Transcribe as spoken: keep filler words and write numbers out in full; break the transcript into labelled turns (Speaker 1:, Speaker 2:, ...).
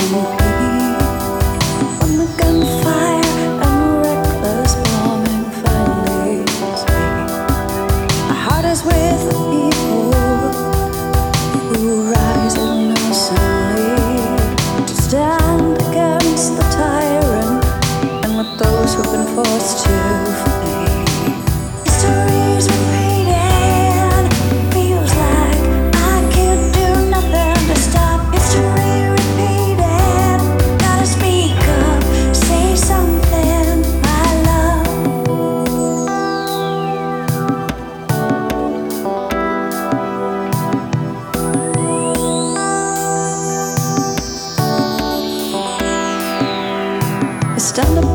Speaker 1: When the gunfire and reckless bombing finally speak, my heart is with the people who rise innocently to stand against the tyrant and with those who've been forced to flee. History's repeating, feels like I can't do nothing to stop history repeating. Gotta speak up, say something, my love. Stand up